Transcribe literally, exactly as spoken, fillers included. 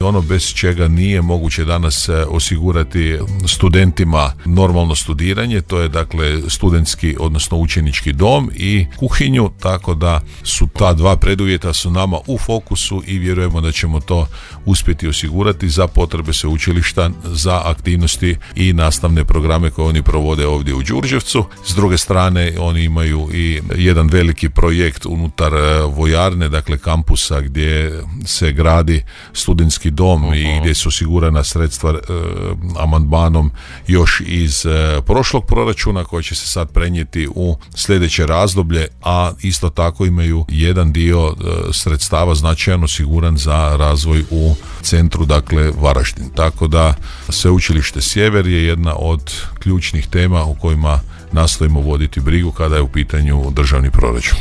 ono bez čega nije moguće danas osigurati studentima normalno studiranje, to je dakle studentski, odnosno učenički dom i kuhinju, tako da su ta dva preduvjeta su nama u fokusu i vjerujemo da ćemo to uspjeti osigurati za potrebe sveučilišta, za aktivnosti i nastavne programe koje oni provode ovdje u Đurđevcu. S druge strane, oni imaju i jedan veliki projekt unutar vojarne, dakle kampusa gdje se gradi studentski dom uh-huh. i gdje su osigurana sredstva e, amandmanom još iz e, prošlog proračuna koji će se sad prenijeti u sljedeće razdoblje, a isto tako imaju jedan dio e, sredstava značajan osiguran za razvoj u centru, dakle Varaždin. Tako da Sveučilište Sjever je jedna od ključnih tema u kojima nastojimo voditi brigu kada je u pitanju državni proračun.